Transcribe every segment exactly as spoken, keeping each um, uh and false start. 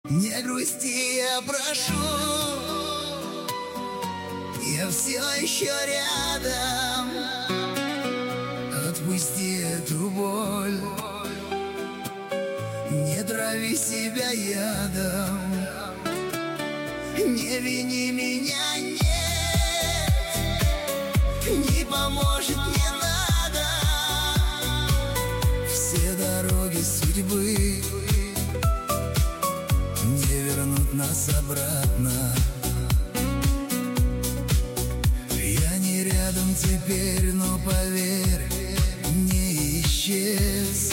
Не грусти, я прошу, я все еще рядом. Отпусти эту боль, не трави себя ядом. Не вини меня, нет, не поможет, не надо. Все дороги судьбы не вернут нас обратно. Я не рядом теперь, но поверь, не исчез.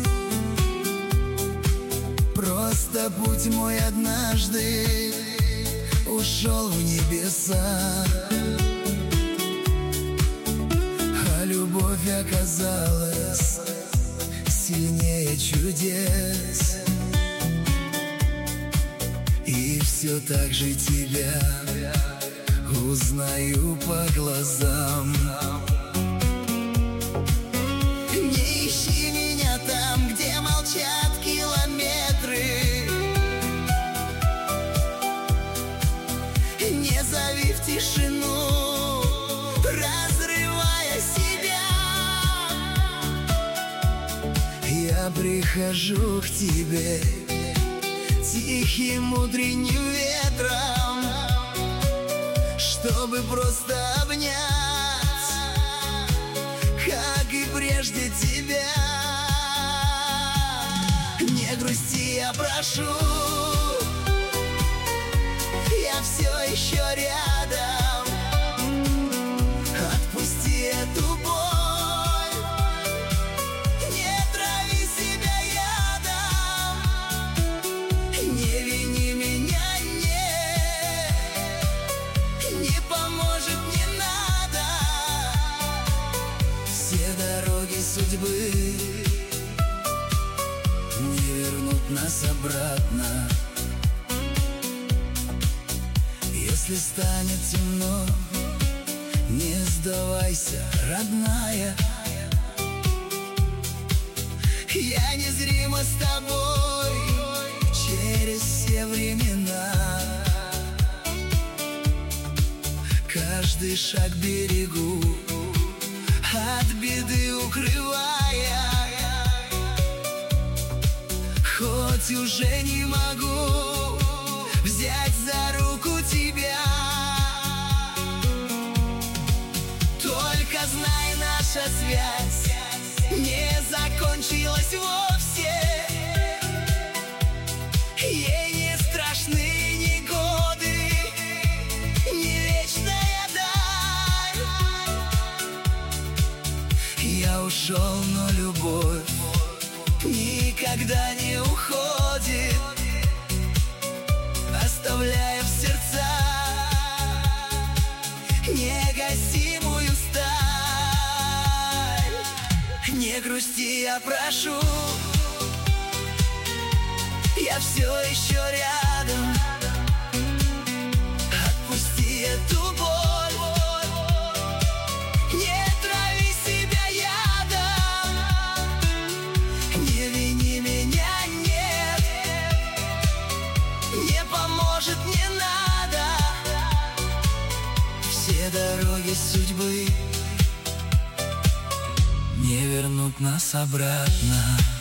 Просто путь мой однажды ушел в небеса, а любовь оказалась сильнее чудес. И все так же тебя узнаю по глазам. Не ищи меня там, где молчат километры. Не зови в тишину, разрывая себя. Я прихожу к тебе тихим утренним ветром, чтобы просто обнять, как и прежде тебя. Не грусти, я прошу, я все еще рядом. Отпусти эту боль, не трави себя ядом. Не вини меня, нет, не поможет, не надо. Все дороги судьбы не вернут нас обратно. Если станет темно, не сдавайся, родная. Я незримо с тобой через все времена. Каждый шаг берегу, от беды укрывая. Хоть уже не могу взять за руку тебя, только знай, наша связь не закончилась вовсе. Ей не страшны ни годы, ни вечная даль. Я ушел, но любовь никогда не уходит, оставляя в сердца негасимую сталь. Не грусти, я прошу, я все еще рядом. Отпусти эту боль, не трави себя ядом. Не вини меня, нет, не поможет, не надо. Все дороги судьбы не вернут нас обратно.